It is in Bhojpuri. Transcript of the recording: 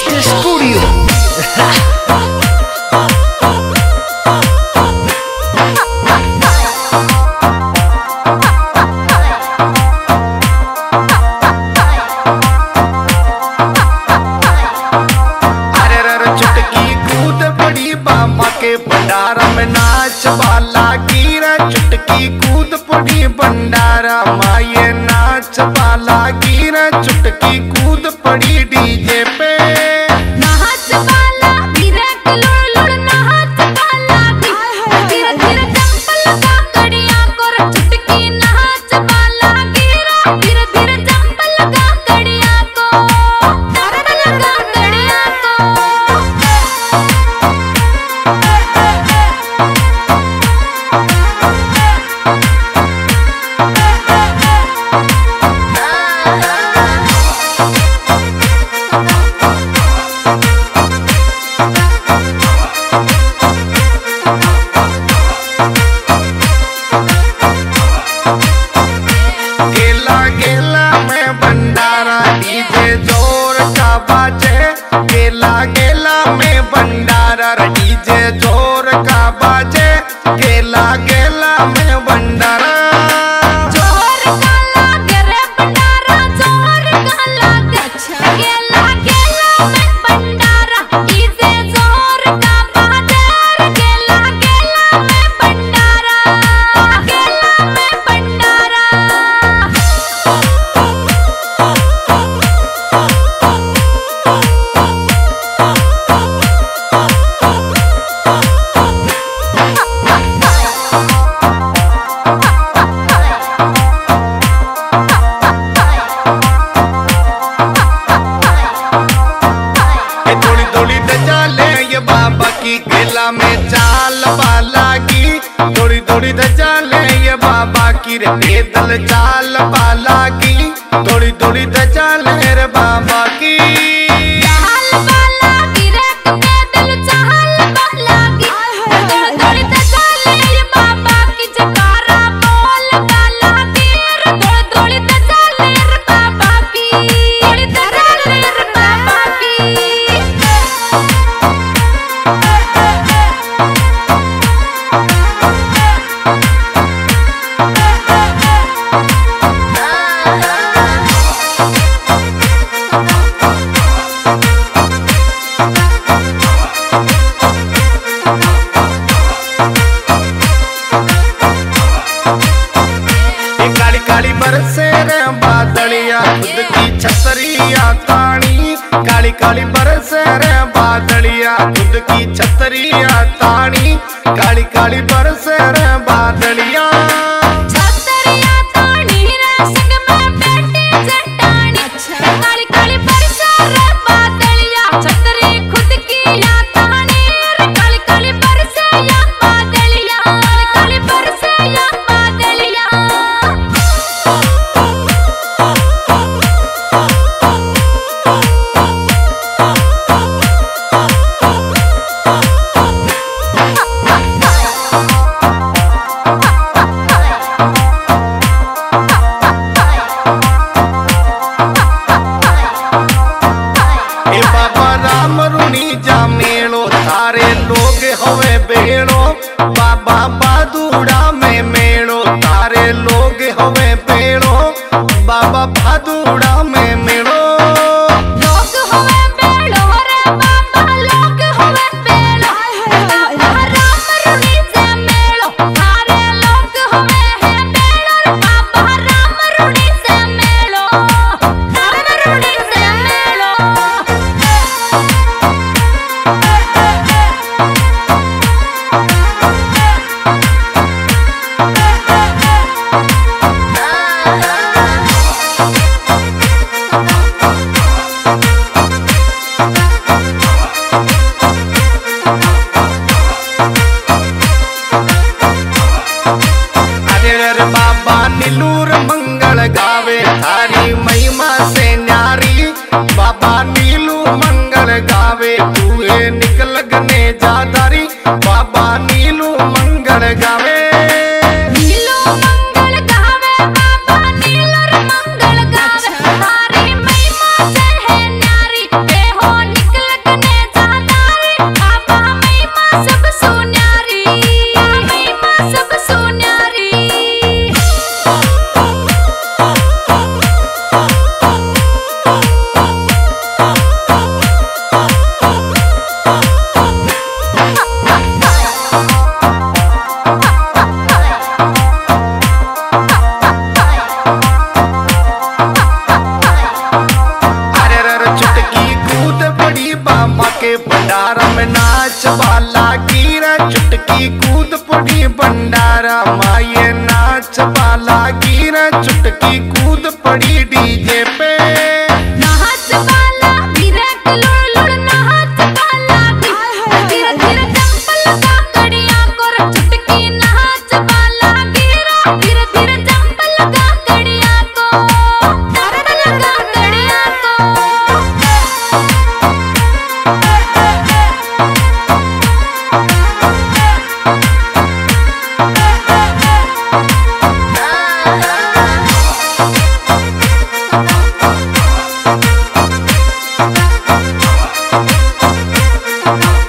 Mr. Studio. चुटकी कूद पड़ी बाबा के भंडारा में नाच वाला गिरा। चुटकी कूद पड़ी भंडारा माये नाच वाला गिरा। चुटकी कूद पड़ी डीजे पे नाच वाला गिरा लुड़ लुड़ नाच वाला धीरे धीरे जंप लगा कड़ियां कर। चुटकी नाच वाला गिरा धीरे धीरे जंप लगा कड़ियां को लगा कड़ियां को। गेला गेला में भंडारा डीजे जोर का बाजे। गेला गेला में भंडारा डीजे जोर का बाजे। गेला गेला में भंडारा जोर का लागे रे भंडारा जोर का लागे। गेला गेला में भंडारा डीजे जोर का बाजे। गेला गेला में भंडारा गेला में भंडारा। थोड़ी थोड़ी धजा ले ये बाबा की। गेला में चाल वाला की थोड़ी थोड़ी धजा ले ये बाबा की रे। पैदल चाल वाला की थोड़ी थोड़ी धजा ले रे बाबा की। चाल वाला गिरे पैदल चाल वाला की थोड़ी थोड़ी धजा ले ये बाबा की। जयकारा बोल वाला की थोड़ी थोड़ी धजा ले रे बाबा की। थोड़ी धजा ले रे बाबा की। ये काली काली बरसे रे बादलिया खुद की छतरिया तानी। काली काली बरसे रे बादलिया खुद की छतरिया तानी। काली काली बरसे रे बादलिया छतरिया तानी रे संग में बैठी जटानी। काली काली बरसा रे बादलिया छतरी खुद की या तानी रे। काली काली बरसे या बादलिया काली काली बरसे या बादलिया। ए बाबा राम रुनी जा मेलो थारे लोग होवे बेड़ो। बाबा बादूड़ा में मेलो तारे लोग होवे बेड़ो। बाबा बादूड़ा में मेलो लोग होवे बेड़ो रे बाबा लोग होवे बेड़ो। बाबा राम रुनी से मेलो थारे लोग होवे है बेड़ो रे। बाबा राम रुनी से मेलो राम रुनी से मेलो। अरे रे बाबा नीलूर मंगल गावे थारी महिमा से न्यारी। बाबा नीलू मंगल गावे तूहे निकल गने जादारी। बाबा नीलू मंगल गावे नीलो मंगल गावे बाबा नीलो मंगल गावे। हमारी महिमा से है न्यारी। लड़की कूद पड़ी डीजे पे। नाच वाला धीरे लुड़ लुड़ नाच वाला धीरे धीरे जंप लगा कड़ियां कर चुटकी नाच वाला गिरा धीरे धीरे जंप लगा कड़ियां को लगा कड़ियां को